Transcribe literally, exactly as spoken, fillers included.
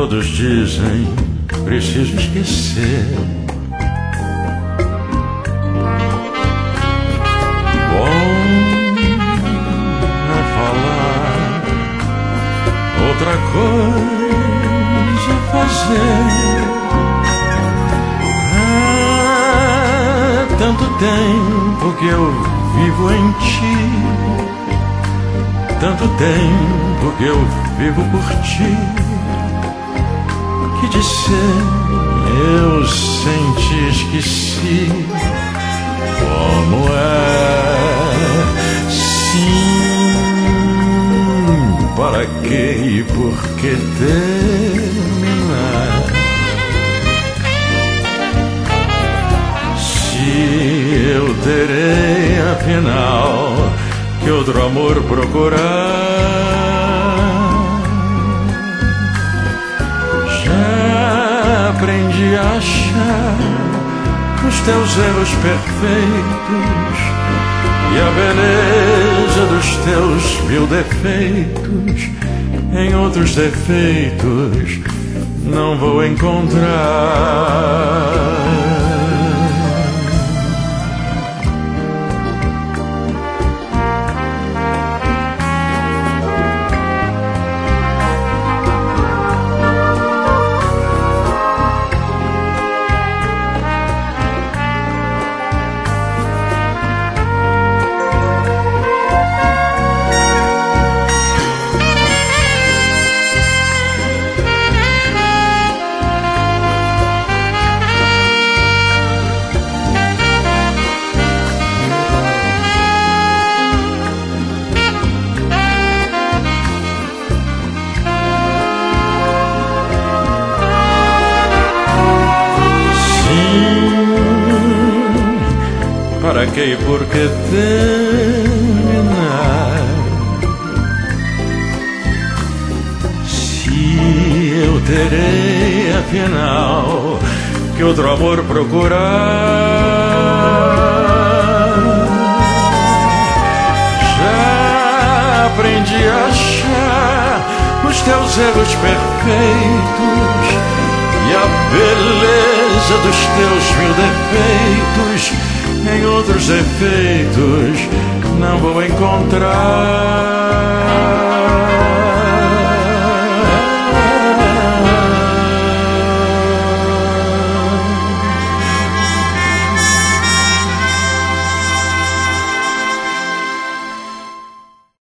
Todos dizem, preciso esquecer. Bom é falar, outra coisa é fazer. Há tanto tempo que eu vivo em ti, tanto tempo que eu vivo por ti, que de ser eu sem te esqueci. Como é? Sim, para que e por que terminar? Se eu terei afinal que outro amor procurar, já aprendi a achar os teus erros perfeitos e a beleza dos teus mil defeitos. Em outros defeitos não vou encontrar. Para que e por que terminar? Se eu terei afinal que outro amor procurar, já aprendi a achar os teus erros perfeitos e a beleza dos teus mil defeitos. Em outros defeitos não vou encontrar.